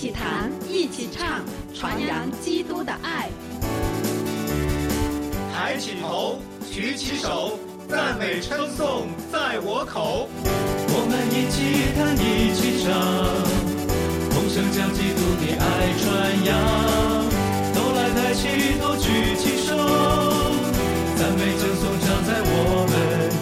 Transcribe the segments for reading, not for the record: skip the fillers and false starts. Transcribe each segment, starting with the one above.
起弹，一起唱，传扬基督的爱。 抬起头，举起手，赞美称颂在我口。 我们一起弹，一起唱，同声将基督的爱传扬。都来抬起头，举起手，赞美称颂常在我们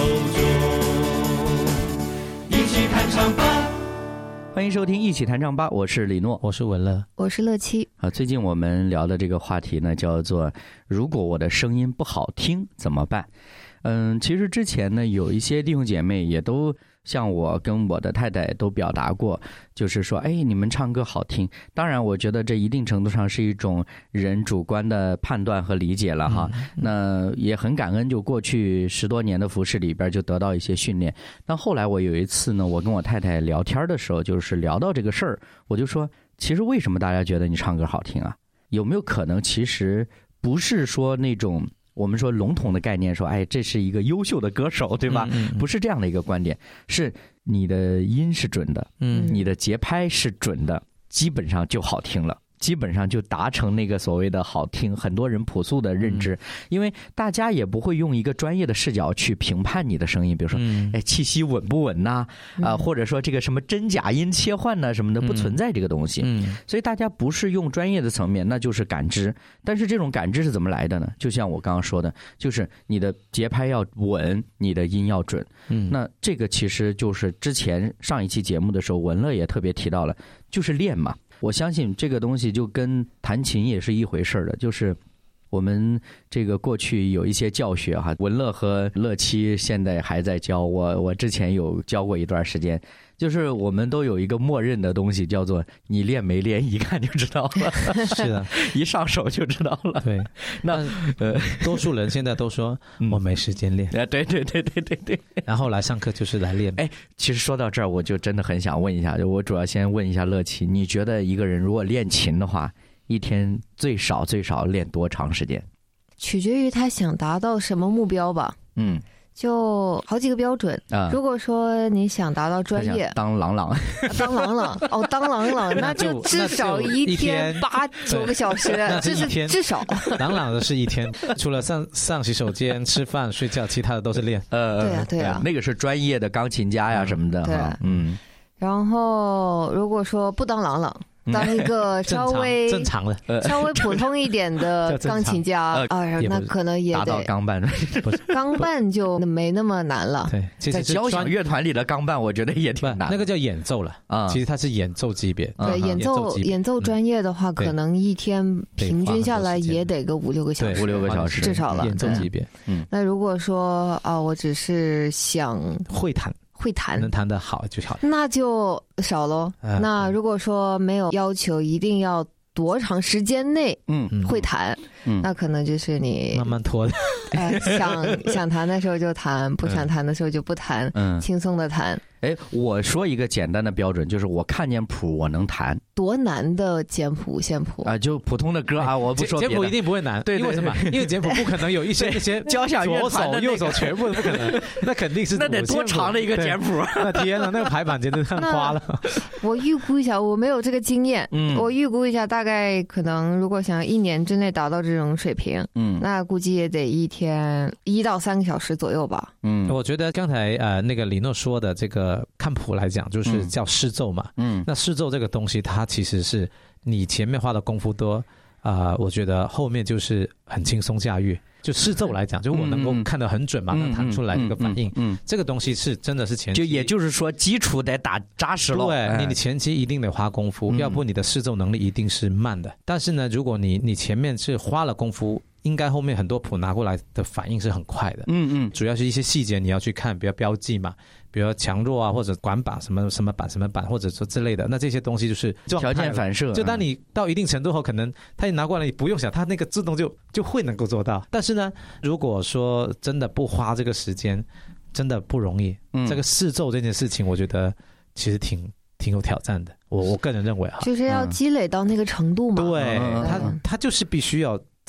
口中。一起弹唱吧！ 欢迎收听一起弹唱吧，我是李诺， 我是文乐， 我是乐七。 最近我们聊的这个话题呢，叫做如果我的声音不好听怎么办？其实之前呢，有一些弟兄姐妹也都像我跟我的太太都表达过，就是说，你们唱歌好听。当然，我觉得这一定程度上是一种人主观的判断和理解了哈。那也很感恩，就过去10多年的服事里边就得到一些训练。但后来我有一次呢，我跟我太太聊天的时候，就是聊到这个事儿，我就说，其实为什么大家觉得你唱歌好听啊？有没有可能其实不是说那种我们说笼统的概念说，这是一个优秀的歌手，对吧？不是这样的一个观点，是你的音是准的，你的节拍是准的，基本上就好听了。基本上就达成那个所谓的好听，很多人朴素的认知，因为大家也不会用一个专业的视角去评判你的声音，比如说，气息稳不稳呐，或者说这个什么真假音切换呐什么的，不存在这个东西。所以大家不是用专业的层面，那就是感知。但是这种感知是怎么来的呢？就像我刚刚说的，就是你的节拍要稳，你的音要准。那这个其实就是之前上一期节目的时候，文乐也特别提到了，就是练嘛。我相信这个东西就跟弹琴也是一回事的，就是我们这个过去有一些教学哈，文乐和乐七现在还在教，我之前有教过一段时间，就是我们都有一个默认的东西，叫做你练没练，一看就知道了。 是的， 一上手就知道了。 对，那多数人现在都说我没时间练。 对。 然后来上课就是来练。 其实说到这儿，我就真的很想问一下，我主要先问一下乐七，你觉得一个人如果练琴的话，一天最少练多长时间？ 取决于他想达到什么目标吧。就好几个标准。如果说你想达到专业， 当朗朗， 当朗朗，那就至少一天8、9个小时，这是至少。 朗朗的是一天，除了上洗手间、吃饭、睡觉，其他的都是练。 对啊， 那个是专业的钢琴家呀什么的。 对，然后如果说不当朗朗，当一个稍微正常的、 稍微普通一点的钢琴家那可能也得达到钢伴。 钢伴就没那么难了。 对，其实在交响乐团里的钢伴，我觉得也挺难。 那个叫演奏了其实它是演奏级别。 对，演奏专业的话，可能一天平均下来也得个5、6个小时 ，5、6个小时至少了。 演奏级别。 那如果说我只是想会弹能弹得好就好， 那就少咯。那如果说没有要求一定要多长时间内会弹，那可能就是你慢慢拖的。 想弹的时候就弹，不想弹的时候就不弹，轻松的弹。 我说一个简单的标准，就是我看见谱我能弹。 多难的简谱就普通的歌我不说别的。 简谱一定不会难， 对， 因为什么？因为简谱不可能有一些交响乐团的左手右手全部不可能，那肯定是那得多长的一个简谱？ 那天哪，那个排版简直太花了。 我预估一下，我没有这个经验，我预估一下，大概可能如果想1年之内达到这种水平，那估计也得一天1到3个小时左右吧。 我觉得刚才那个李诺说的这个看谱来讲，就是叫视奏嘛。那视奏这个东西，它其实是你前面花的功夫多，我觉得后面就是很轻松驾驭。就视奏来讲，就我能够看得很准嘛，能弹出来这个反应。这个东西是真的是前期， 就也就是说基础得打扎实了。 对，你前期一定得花功夫，要不你的视奏能力一定是慢的。但是呢，如果你前面是花了功夫，应该后面很多谱拿过来的反应是很快的。主要是一些细节你要去看，比如标记嘛，比如强弱啊，或者管把什么板，或者说之类的。那这些东西就是条件反射。 就当你到一定程度后，可能他一拿过来你不用想，他那个自动就会能够做到。但是呢，如果说真的不花这个时间，真的不容易。这个视奏这件事情，我觉得其实挺有挑战的。我个人认为就是要积累到那个程度嘛。 对，他就是必须要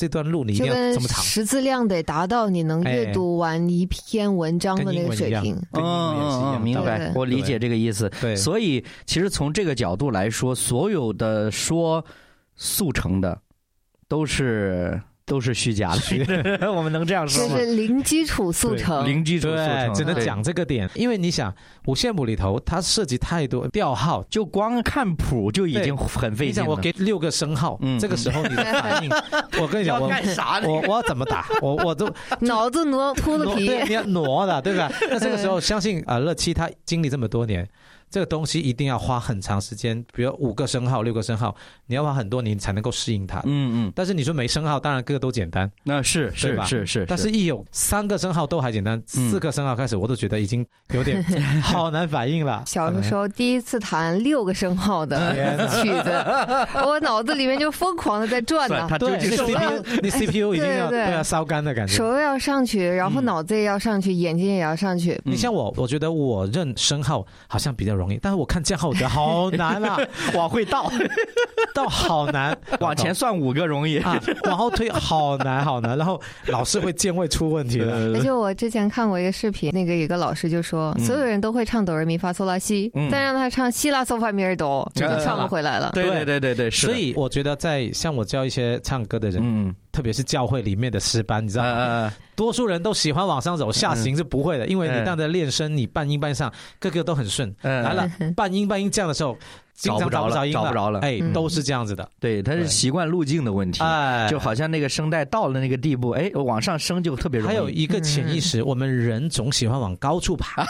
这段路你一定要这么长， 识字量得达到你能阅读完一篇文章的那个水平。 明白，我理解这个意思。 对， 所以其实从这个角度来说，所有的说速成的都是虚假的，我们能这样说吗？ 这是零基础速成， 零基础速成， 只能讲这个点。因为你想，五线谱里头它涉及太多调号， 就光看谱就已经很费劲了。 你想，我给6个升号，这个时候你的反应，我跟你讲，我要怎么打？我都脑子脱了皮， 对，你要挪的，对吧？那这个时候，相信乐七他经历这么多年。这个东西一定要花很长时间，比如5个升号、6个升号，你要花很多年才能够适应它。但是你说没升号，当然个个都简单。 那是， 但是一有3个升号都还简单，4个升号开始，我都觉得已经有点好难反应了。 小的时候第一次弹6个升号的曲子，我脑子里面就疯狂的在转呢。 对，你 CPU 已经要烧干的感觉， 手要上去，然后脑子也要上去，眼睛也要上去。 你像我觉得我认升号好像比较容易，但是我看降号我觉得好难啊， 往会倒好难， 往前算5个容易啊，往后推好难，然后老师会键位出问题的。 而且我之前看过一个视频，那个一个老师就说，所有人都会唱哆来咪发嗦拉西，再让他唱西拉嗦发咪尔哆，就唱不回来了。 对， 所以我觉得在像我教一些唱歌的人，特别是教会里面的诗班，你知道吗？多数人都喜欢往上走，下行是不会的，因为你当着练声，你半音半上，个个都很顺。来了，半音降的时候，经常找不着了，都是这样子的。 对，它是习惯路径的问题，就好像那个声带到了那个地步，往上升就特别容易。 还有一个潜意识，我们人总喜欢往高处爬，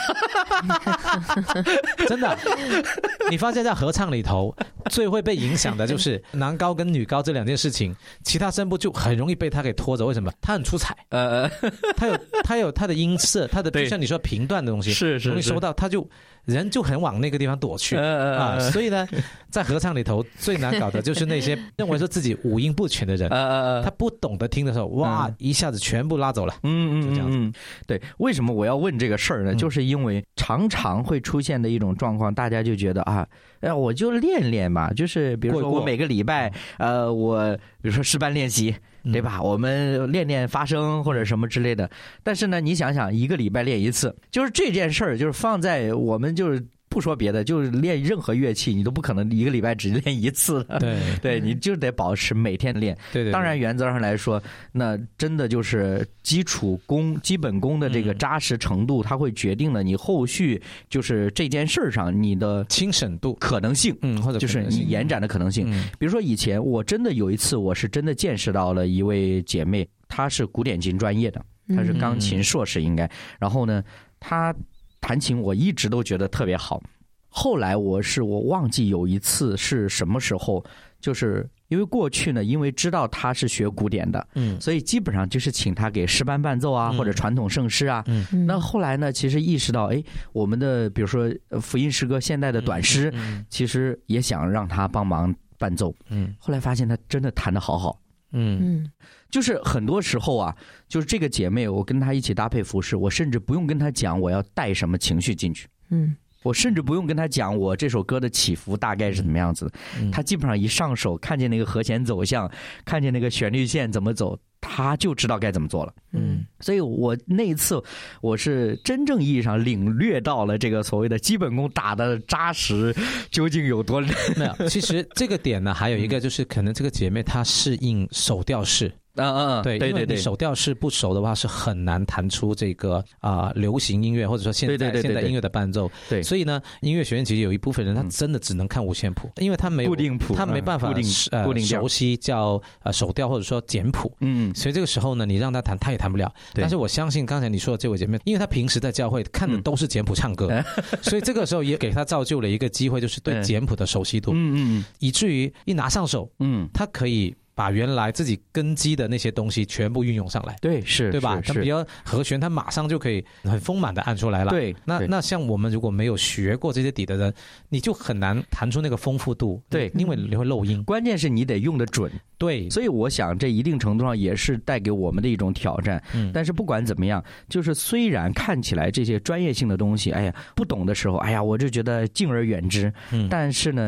真的。你发现在合唱里头，最会被影响的就是男高跟女高这2件事情，其他声部就很容易被他给拖走。为什么？他很出彩，他有他的音色，他的就像你说频段的东西， 是容易收到，他就人就很往那个地方躲去所以呢，在合唱里头最难搞的就是那些认为说自己五音不全的人，他不懂得听的时候，哇，一下子全部拉走了。就这样子。 对，为什么我要问这个事儿呢？就是因为常常会出现的一种状况，大家就觉得我就练练吧，就是比如说我每个礼拜，我比如说诗班练习。对吧？我们练练发声或者什么之类的。但是呢，你想想，一个礼拜练1次，就是这件事儿，就是放在我们就是不说别的，就是练任何乐器，你都不可能一个礼拜只练1次的。对，你就得保持每天练。 对。 当然，原则上来说，那真的就是基本功的这个扎实程度，它会决定了你后续就是这件事上你的精神度、 可能性， 或者就是你延展的可能性。比如说以前我真的有一次，我是真的见识到了一位姐妹，她是古典琴专业的，她是钢琴硕士应该。然后呢，她弹琴我一直都觉得特别好。后来我忘记有一次是什么时候，就是因为过去呢，因为知道他是学古典的，所以基本上就是请他给诗班伴奏啊，或者传统圣诗啊。那后来呢，其实意识到，我们的比如说福音诗歌、现代的短诗，其实也想让他帮忙伴奏。后来发现他真的弹得好好。就是很多时候啊，就是这个姐妹，我跟她一起搭配服饰，我甚至不用跟她讲我要带什么情绪进去。我甚至不用跟他讲我这首歌的起伏大概是怎么样子，他基本上一上手，看见那个和弦走向，看见那个旋律线怎么走，他就知道该怎么做了。所以我那一次我是真正意义上领略到了这个所谓的基本功打的扎实究竟有多难。 没有，其实这个点呢，还有一个就是可能这个姐妹她适应手调式。对，因为你手调式不熟的话，是很难弹出这个流行音乐或者说现代音乐的伴奏。 对， 所以呢，音乐学院其实有一部分人他真的只能看五线谱，因为他没有固定谱， 他没办法固定熟悉叫手调或者说简谱。所以这个时候呢，你让他弹，他也弹不了。但是我相信刚才你说的这位姐妹，因为她平时在教会看的都是简谱唱歌，所以这个时候也给她造就了一个机会，就是对简谱的熟悉度。以至于一拿上手，她可以把原来自己根基的那些东西全部运用上来。 对，对吧？ 它比较和弦，它马上就可以很丰满的按出来了。 对， 那像我们如果没有学过这些底的人，你就很难弹出那个丰富度。 对， 因为你会漏音。 关键是你得用得准。 对， 所以我想这一定程度上也是带给我们的一种挑战。但是不管怎么样，就是虽然看起来这些专业性的东西，不懂的时候，我就觉得敬而远之。但是呢，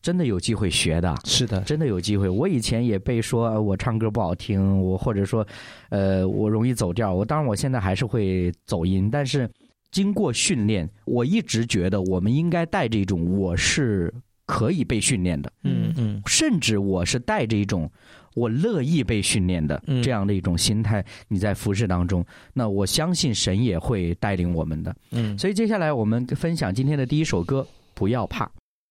真的有机会学的。 是的， 真的有机会。我以前也被说我唱歌不好听，我或者说我容易走调。当然我现在还是会走音，但是经过训练，我一直觉得我们应该带着一种我是可以被训练的，甚至我是带着一种我乐意被训练的这样的一种心态，你在服事当中，那我相信神也会带领我们的。所以接下来我们分享今天的第一首歌，不要怕。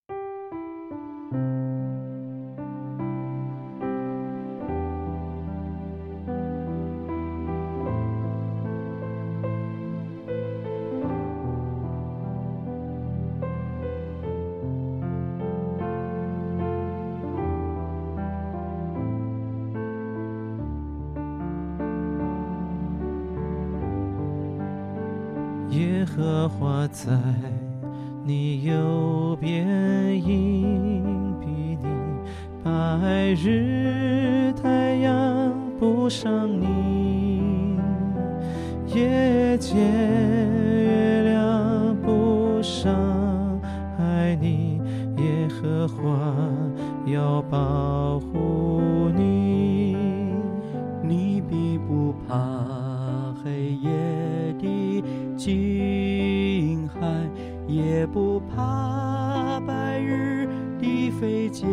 耶和华在你右边，荫庇你，白日太阳不伤你，夜间月亮不伤害你，耶和华要保护你， 你必不怕黑夜的惊骇，也不怕白日的飞箭，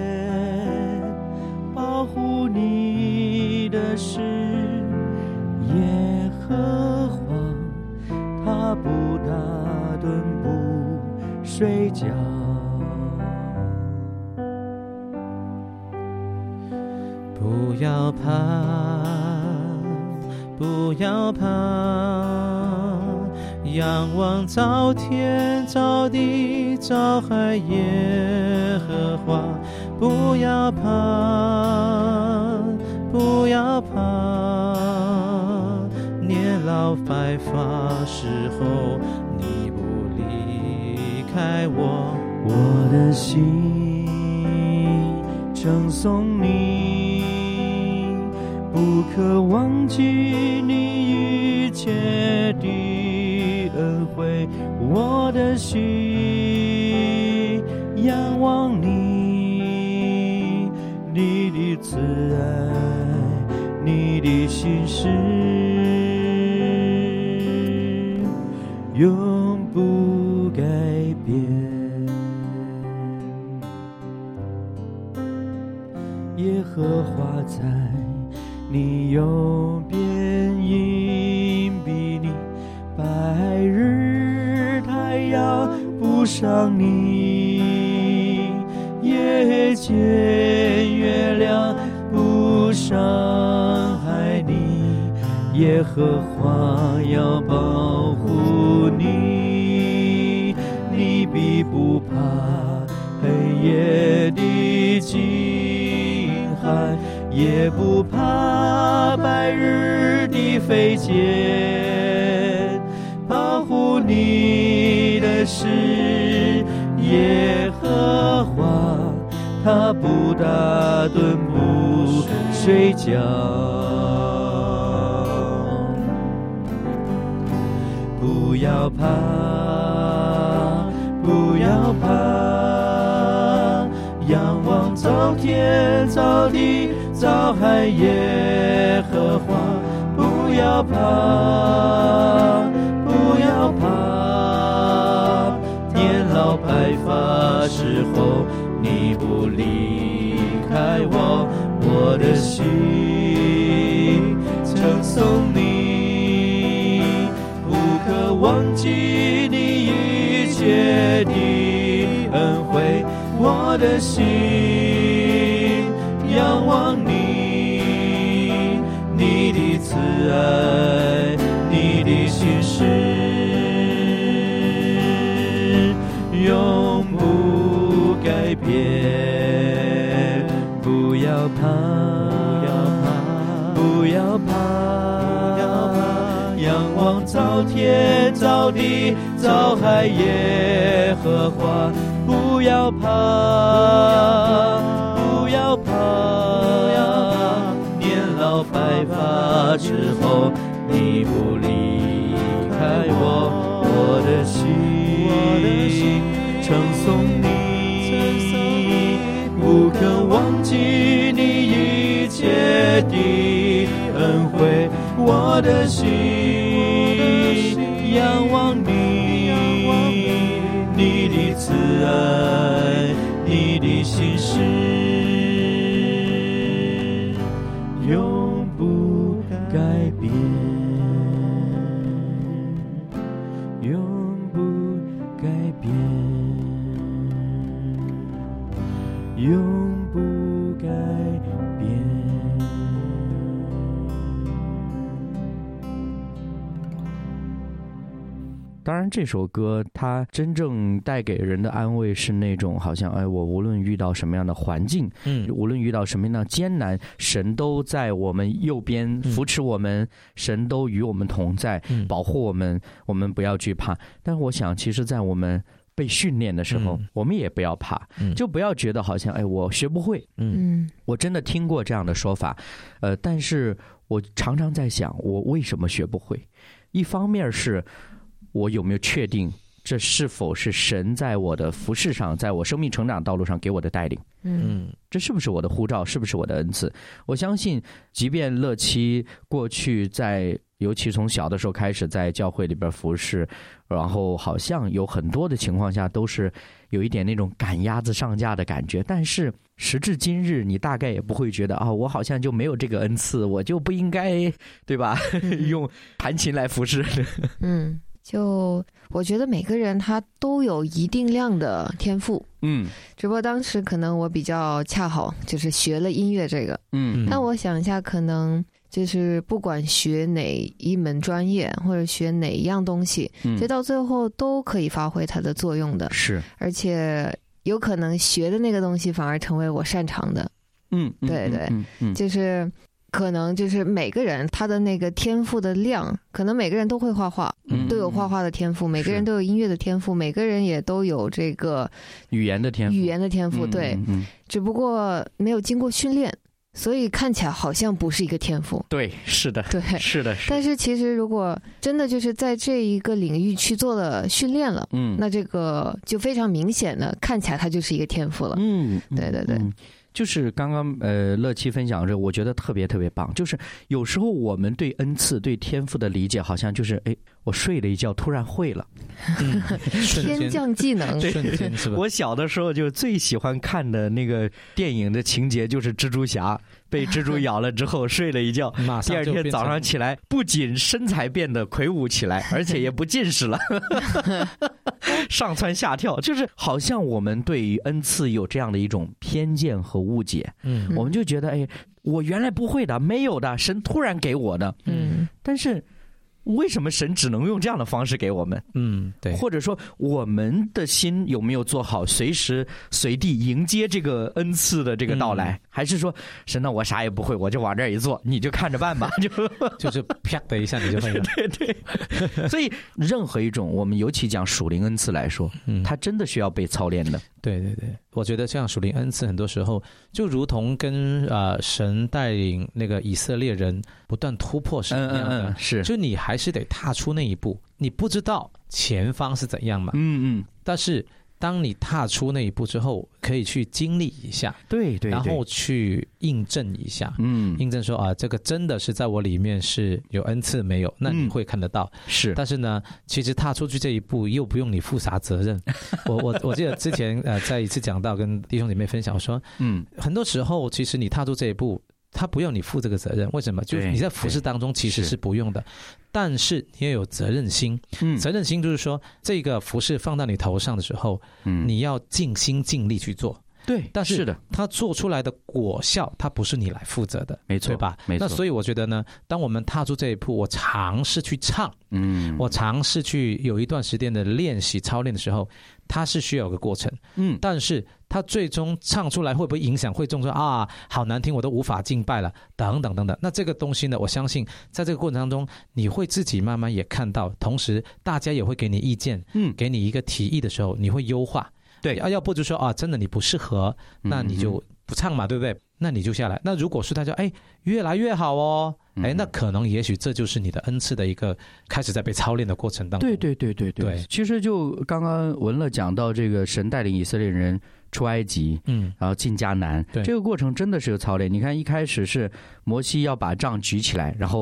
保护你的是耶和华，他不打盹不睡觉。 不要怕，不要怕，仰望造天造地造海耶和华，不要怕，不要怕，年老白发时候你不离开我， 我的心称颂你，不可忘记你一切的恩惠，我的心仰望你，你的慈爱，你的心事永不改变。耶和华在你右边，荫庇你，白日太阳不伤你，夜间月亮不伤害你，耶和华要保护你，你必不怕黑夜的惊骇，也不怕白日的飞箭，保护你的是耶和华，他不打盹不睡觉。不要怕，不要怕，仰望造天造地造海耶和华，不要怕，不要怕，年老白发时候你不离开我，我的心称颂你，不可忘记你一切的恩惠，我的心仰望你，你的慈爱，你的心事永不改变。不要怕，不要怕，仰望造天造地造海耶和华，不要怕，不要怕，年老白发之后你不离开我，我的心称颂你， 我的心仰望你，你的慈爱，你的心事永不改变，永不改变，永不改变。 当然这首歌它真正带给人的安慰是那种好像我无论遇到什么样的环境，无论遇到什么样的艰难，神都在我们右边扶持我们，神都与我们同在，保护我们，我们不要惧怕。但我想其实在我们被训练的时候，我们也不要怕，就不要觉得好像我学不会。我真的听过这样的说法，但是我常常在想我为什么学不会。一方面是我有没有确定这是否是神在我的服事上，在我生命成长道路上给我的带领？这是不是我的呼召，是不是我的恩赐？我相信即便乐期过去尤其从小的时候开始在教会里边服事，然后好像有很多的情况下都是有一点那种赶鸭子上架的感觉，但是时至今日你大概也不会觉得我好像就没有这个恩赐，我就不应该，对吧？用弹琴来服事。 就我觉得每个人他都有一定量的天赋，只不过当时可能我比较恰好就是学了音乐这个，但我想一下，可能就是不管学哪一门专业或者学哪一样东西，学到最后都可以发挥它的作用的，是，而且有可能学的那个东西反而成为我擅长的，对对，就是可能就是每个人他的那个天赋的量，可能每个人都会画画，都有画画的天赋，每个人都有音乐的天赋，每个人也都有这个语言的天赋，对，只不过没有经过训练，所以看起来好像不是一个天赋。 对，是的， 对， 是的。 但是其实如果真的就是在这一个领域去做了训练了，那这个就非常明显的看起来它就是一个天赋了。对对对。 就是刚刚乐期分享这，我觉得特别特别棒。就是有时候我们对恩赐、对天赋的理解，好像就是我睡了一觉，突然会了， 天降技能。 瞬间是吧？ 我小的时候就最喜欢看的那个电影的情节，就是蜘蛛侠被蜘蛛咬了之后睡了一觉，第二天早上起来，不仅身材变得魁梧起来，而且也不近视了，上蹿下跳。就是好像我们对于恩赐有这样的一种偏见和误解，我们就觉得我原来不会的，没有的，神突然给我的，但是为什么神只能用这样的方式给我们？ 对， 或者说我们的心有没有做好随时随地迎接这个恩赐的这个到来？还是说神呢，我啥也不会，我就往这儿一坐，你就看着办吧， 就是啪的一下你就会了。 对对。所以任何一种我们尤其讲属灵恩赐来说，它真的需要被操练的。 对对对，我觉得像属灵恩赐很多时候就如同跟神带领那个以色列人不断突破是一样的，是，就你还是得踏出那一步，你不知道前方是怎样嘛，但是当你踏出那一步之后，可以去经历一下，对对，然后去印证一下，印证说这个真的是在我里面是有恩赐没有？那你会看得到，是。但是呢，其实踏出去这一步又不用你负啥责任。我记得之前在一次讲到跟弟兄姐妹分享说，很多时候其实你踏出这一步，他不用你负这个责任，为什么？就是你在服事当中其实是不用的，但是你也有责任心。责任心就是说，这个服事放到你头上的时候，你要尽心尽力去做。对，但是他做出来的果效，它不是你来负责的，没错，对吧？没错。那所以我觉得呢，当我们踏出这一步，我尝试去唱，我尝试去有一段时间的练习操练的时候，它是需要有个过程，但是它最终唱出来会不会影响会众说好难听，我都无法敬拜了，等等等等。那这个东西呢，我相信在这个过程当中，你会自己慢慢也看到，同时大家也会给你意见，给你一个提议的时候，你会优化。对，要不就说真的你不适合，那你就不唱嘛，对不对？那你就下来。那如果是他就越来越好哦，那可能也许这就是你的恩赐的一个开始在被操练的过程当中。对对对对对。 其实就刚刚文乐讲到这个神带领以色列人出埃及，然后进迦南，这个过程真的是个操练。你看一开始是摩西要把杖举起来，然后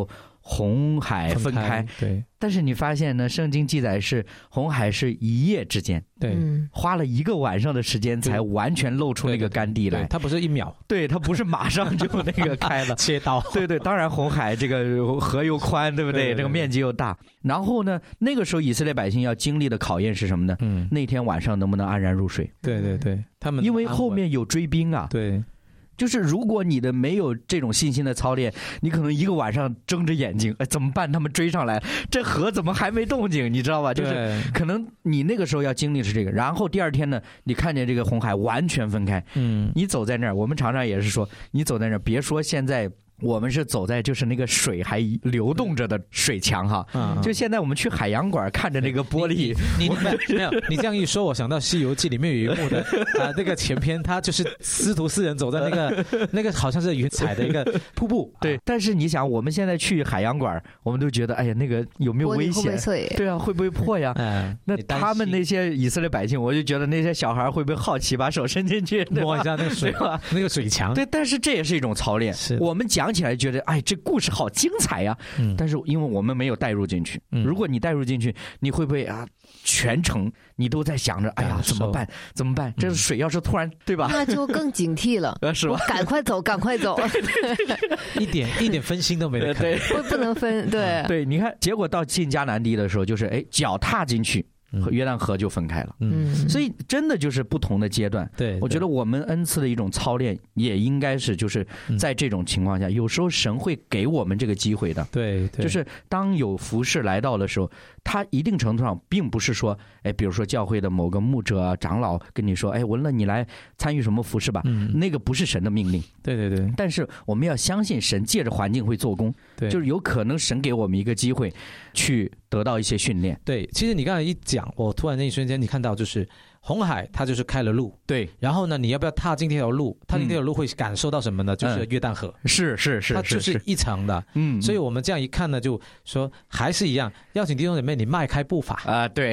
红海分开， 对。 但是你发现呢，圣经记载是红海是一夜之间， 对， 花了1个晚上的时间才完全露出那个干地来。 它不是1秒， 对，它不是马上就那个开了切刀。 对对，当然红海这个河又宽，对不对？这个面积又大。然后呢，那个时候以色列百姓要经历的考验是什么呢？那天晚上能不能安然入睡？ 对对对，他们因为后面有追兵啊。 对。 就是如果你的没有这种信心的操练，你可能1个晚上睁着眼睛，怎么办？他们追上来，这河怎么还没动静？你知道吧？就是可能你那个时候要经历是这个，然后第2天呢，你看见这个红海完全分开，你走在那儿，我们常常也是说，你走在那儿，别说现在。我们是走在就是那个水还流动着的水墙哈，就现在我们去海洋馆看着那个玻璃， 你没有，你这样一说，我想到《西游记》里面有一幕的那个前篇，他就是师徒4人走在那个好像是云彩的一个瀑布， 对。但是你想，我们现在去海洋馆，我们都觉得哎呀，那个有没有危险？对啊，会不会破呀？那他们那些以色列百姓，我就觉得那些小孩会不会好奇，把手伸进去摸一下那个水那个水墙？ 对，但是这也是一种操练。我们讲起来觉得哎，这故事好精彩呀！但是因为我们没有带入进去，如果你带入进去，你会不会啊？全程你都在想着，哎呀，怎么办？怎么办？这水要是突然，对吧？ 那就更警惕了， 是吧？ 赶快走，赶快走， 一点分心都没得， 对， 不能分，对对。你看，结果到进迦南地的时候，就是哎，脚踏进去。和约旦河就分开了，所以真的就是不同的阶段。 对， 我觉得我们恩赐的一种操练，也应该是就是在这种情况下，有时候神会给我们这个机会的。 对， 就是当有服事来到的时候，他一定程度上并不是说，哎，比如说教会的某个牧者、长老跟你说，哎，文乐你来参与什么服事吧，那个不是神的命令。 对对对。 但是我们要相信神借着环境会做工， 对， 就是有可能神给我们一个机会去得到一些训练。 对，其实你刚才一讲，我突然那一瞬间你看到就是红海它就是开了路， 对， 然后呢你要不要踏进这条路？踏进这条路会感受到什么呢？就是约旦河， 是，它就是一层的，所以我们这样一看呢，就说还是一样，邀请弟兄姐妹你迈开步伐啊，对，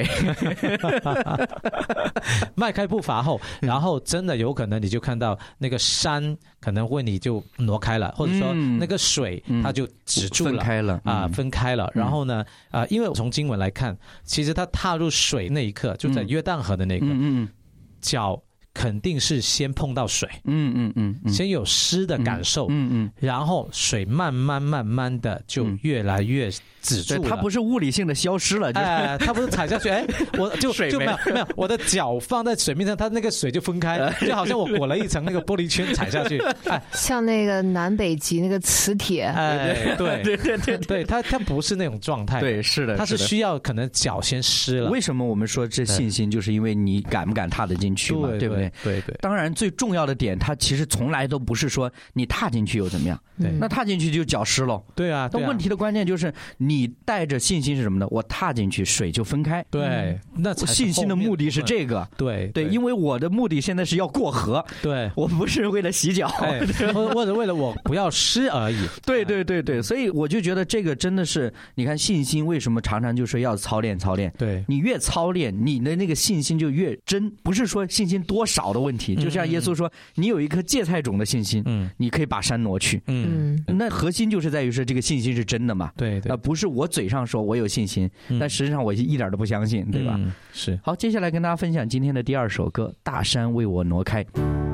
迈开步伐后，然后真的有可能你就看到那个山可能会你就挪开了，或者说那个水它就止住了， 分开了啊，分开了，然后呢因为从经文来看，其实他踏入水那一刻就在约旦河的那个脚肯定是先碰到水，先有湿的感受，然后水慢慢的就越来越止住了， 它不是物理性的消失了， 它不是踩下去，哎，我就没有，我的脚放在水面上，它那个水就分开，就好像我裹了一层那个玻璃圈踩下去，哎， 像那个南北极那个磁铁， 哎，对，它不是那种状态， 对，是的， 它是需要可能脚先湿了。 为什么我们说这信心，就是因为你敢不敢踏得进去嘛，对不对？ 对， 当然最重要的点，它其实从来都不是说你踏进去又怎么样， 对， 那踏进去就脚湿了， 对啊。 但问题的关键就是你带着信心是什么呢？我踏进去，水就分开， 对，那信心的目的是这个， 对， 因为我的目的现在是要过河， 对， 我不是为了洗脚， 或者为了我不要湿而已， 对，所以我就觉得这个真的是，你看信心为什么常常就说要操练， 对， 你越操练，你的那个信心就越真，不是说信心多少的问题。就像耶稣说，你有一颗芥菜种的信心，你可以把山挪去，那核心就是在于说这个信心是真的嘛， 对， 不是我嘴上说我有信心，但实际上我一点都不相信，对吧？ 是。 好，接下来跟大家分享今天的第2首歌《大山为我挪开》。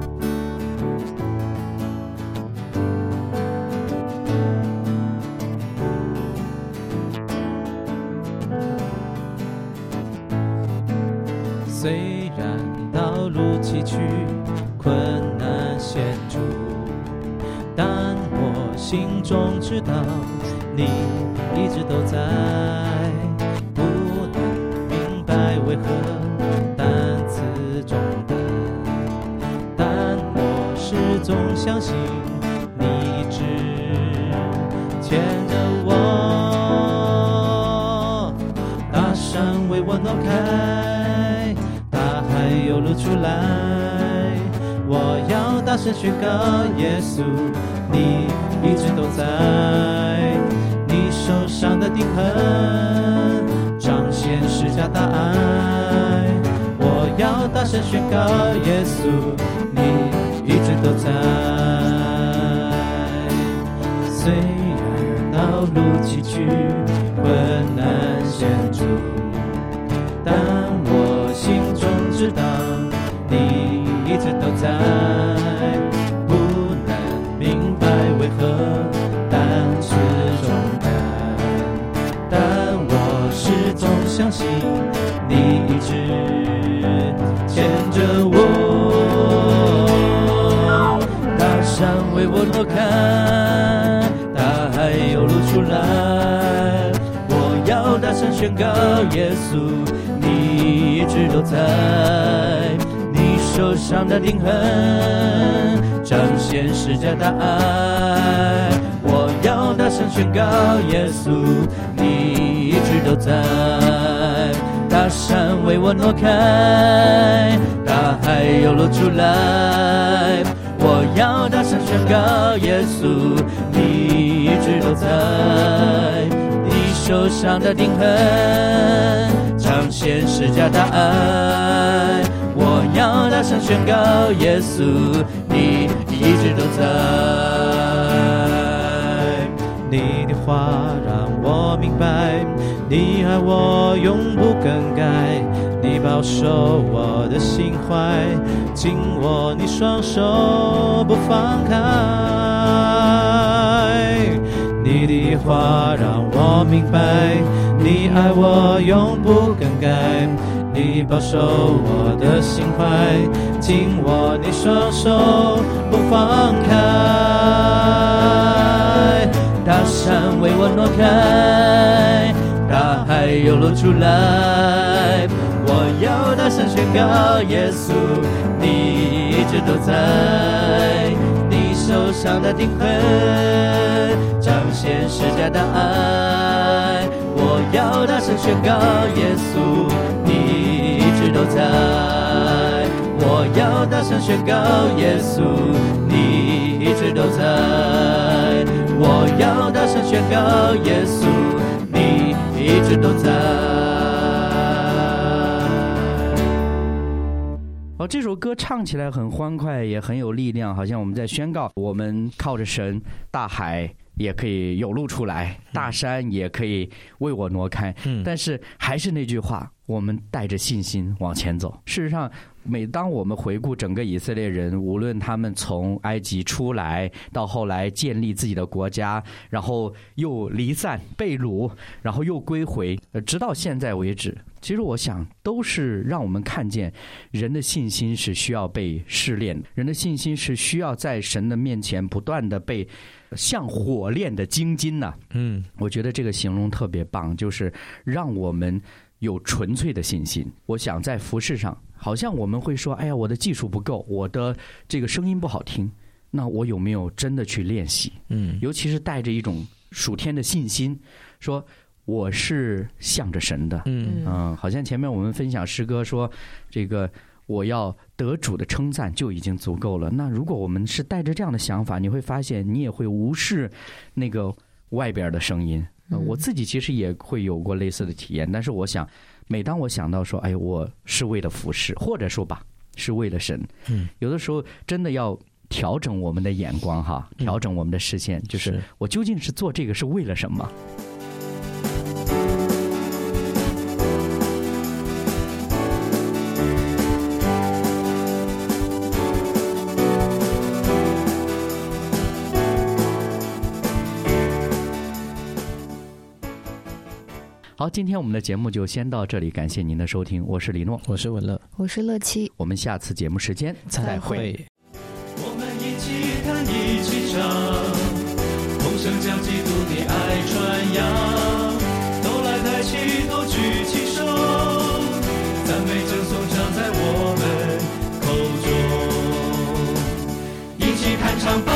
虽然道路崎岖，困难险阻，但我心中知道你一直都在，不能明白为何担此重担，但我始终相信你一直牵着我，大山为我挪开，有路出来，我要大声宣告耶稣你一直都在，你手上的钉痕彰显十架大爱，我要大声宣告耶稣你一直都在，虽然道路起去，困难险阻，但我心中知道你一直都在，不能明白为何担此重担，但我始终相信你一直牵着我，大山为我挪开，大海有路出来，我要大声宣告耶稣你一直都在，你手上的钉痕彰显十架大爱，我要大声宣告耶稣你一直都在，大山为我挪开，大海又露出来，我要大声宣告耶稣你一直都在，你手上的钉痕彰显十架大爱，我要大声宣告耶稣你一直都在，你的话让我明白你爱我永不更改，你保守我的心怀，紧握你双手不放开，你的话让我明白你爱我永不更改，你保守我的心怀，紧握你双手不放开，大山为我挪开，大海又露出来，我要大声宣告耶稣你一直都在，你手上的钉痕彰显十架大爱，我要大声宣告耶稣你一直都在，我要大声宣告耶稣你一直都在，我要大声宣告耶稣你一直都在。 这首歌唱起来很欢快，也很有力量，好像我们在宣告我们靠着神，大海也可以有路出来，大山也可以为我挪开，但是还是那句话，我们带着信心往前走。事实上每当我们回顾整个以色列人，无论他们从埃及出来，到后来建立自己的国家，然后又离散被掳，然后又归回，直到现在为止，其实我想都是让我们看见人的信心是需要被试炼的，人的信心是需要在神的面前不断的被像火炼的精金呐。我觉得这个形容特别棒，就是让我们有纯粹的信心。我想在服事上，好像我们会说，哎呀，我的技术不够，我的这个声音不好听，那我有没有真的去练习？尤其是带着一种属天的信心，说我是向着神的。好像前面我们分享诗歌说，这个我要得主的称赞就已经足够了。那如果我们是带着这样的想法，你会发现你也会无视那个外边的声音。我自己其实也会有过类似的体验，但是我想每当我想到说，哎，我是为了服事，或者说吧是为了神，有的时候真的要调整我们的眼光哈，调整我们的视线，就是我究竟是做这个是为了什么。好，今天我们的节目就先到这里，感谢您的收听，我是李诺， 我是文乐， 我是乐七， 我们下次节目时间再会。 我们一起弹一起唱，同声将基督的爱传扬，都来抬起头举起手，赞美称颂常在我们口中，一起弹唱吧。